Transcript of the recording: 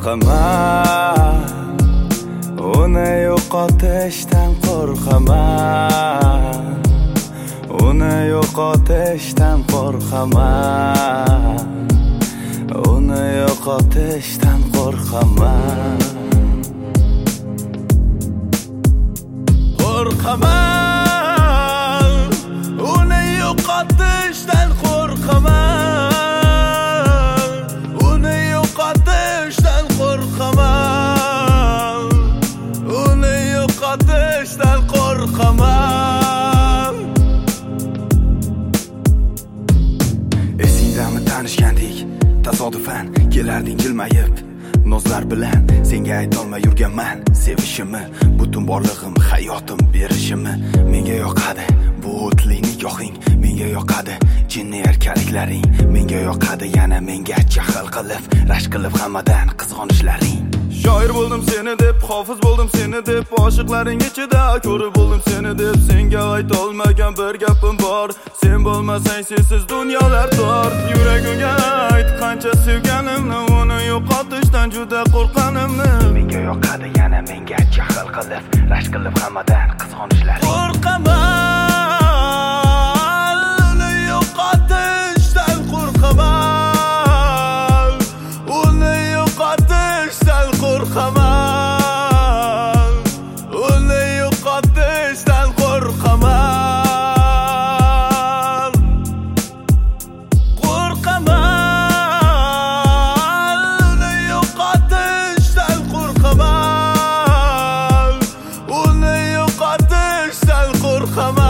qo'rqaman, uni yo'qotishdan qo'rqaman, uni yo'qotishdan qo'rqaman, uni yo'qotishdan qo'rqaman, qo'rqaman, uni yo'qotishdan qo'rqaman, uni yo'qotishdan qo'rqaman, uni yo'qotishdan qo'rqaman. Esingdami tanishgandik, tasodifan kelarding jilmayib, nozlar bilan senga aytolmay yurganman sevishimni, butun borlig'im, hayotim berishimni. Menga yoqadi bu o'tli nigohing, menga yoqadi jinni erkaliklaring, menga yoqadi yana menga jahl qilib, rashk qilib hammadan qizg'onishlaring. Shoir bo'ldim seni deb, hofiz bo'ldim seni deb, oshiqlaring ichida ko'rib bo'ldim seni deb. Senga aytolmagan bir gapim bor, sen bo'lmasang sensiz dunyolar tor. Yuragimga ayt qancha sevganimni, uni yo'qotishdan juda qo'rqqanimni. Menga yoqadi yana menga jahl qilib, rashk qilib hammadan qizg'onishlaring. Qo'rqaman, uni yo'qotishdan qo'rqaman, uni yo'qotishdan qo'rqaman, uni yo'qotishdan qo'rqaman, qo'rqaman, uni yo'qotishdan qo'rqaman, uni yo'qotishdan qo'rqaman.